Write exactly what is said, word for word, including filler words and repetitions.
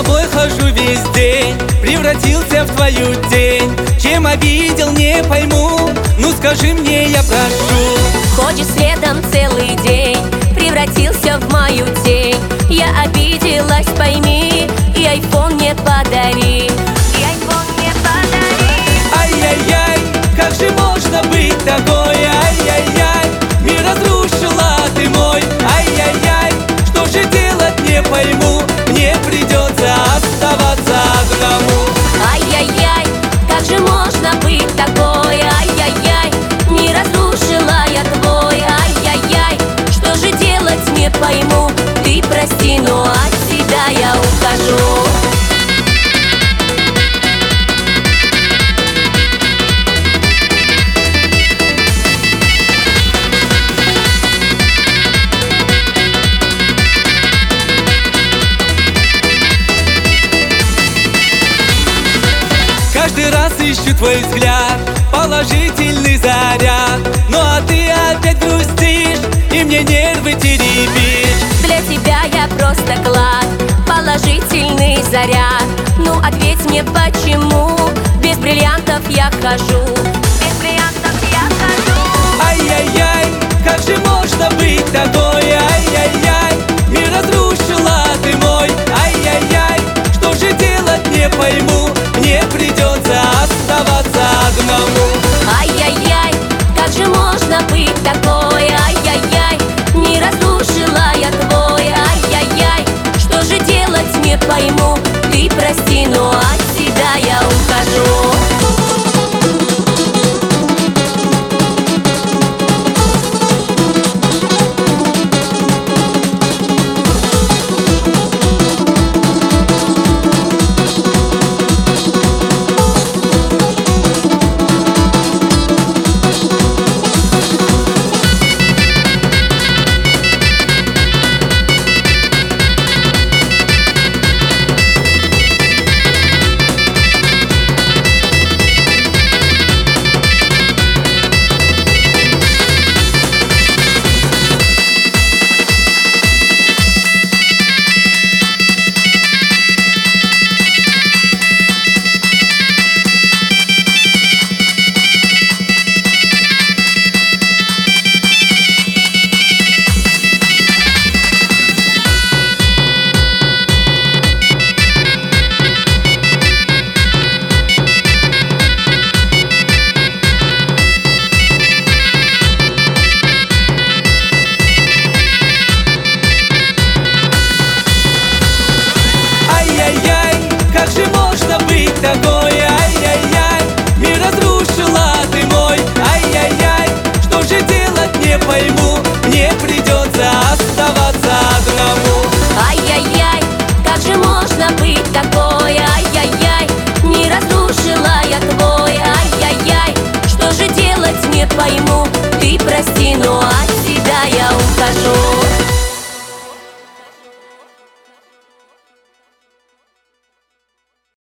тобой хожу весь день, превратился в твою тень. Чем обидел, не пойму, ну скажи мне, я прошу. Ходишь следом целый день, превратился в мою тень. Я обиделась, пойми, и айфон не подари. И айфон не подари. Ай-яй-яй, как же можно быть такой? Ай-яй-яй, мир разрушила ты мой. Ай-яй-яй, что же делать, не пойму, мне придется оставаться одному. Ай-яй-яй, как же можно быть такой? Ай-яй-яй, не разрушила я твой. Ай-яй-яй, что же делать, не пойму. Ты прости, но от тебя я ухожу. Каждый раз ищу твой взгляд, положительный заряд. Ну а ты опять грустишь и мне нервы теребишь. Для тебя я просто клад, положительный заряд. Ну ответь мне, почему без бриллиантов я хожу? Без бриллиантов я хожу. Ай-яй-яй, как же можно быть такой? Ай-яй-яй, мир разрушила ты мой. Ай-яй-яй, что же делать, не пойму, мне придется оставаться одному. Ай-яй-яй, как же можно быть такой? Ай-яй-яй, не разрушила я твой. Ай-яй-яй, что же делать, не пойму.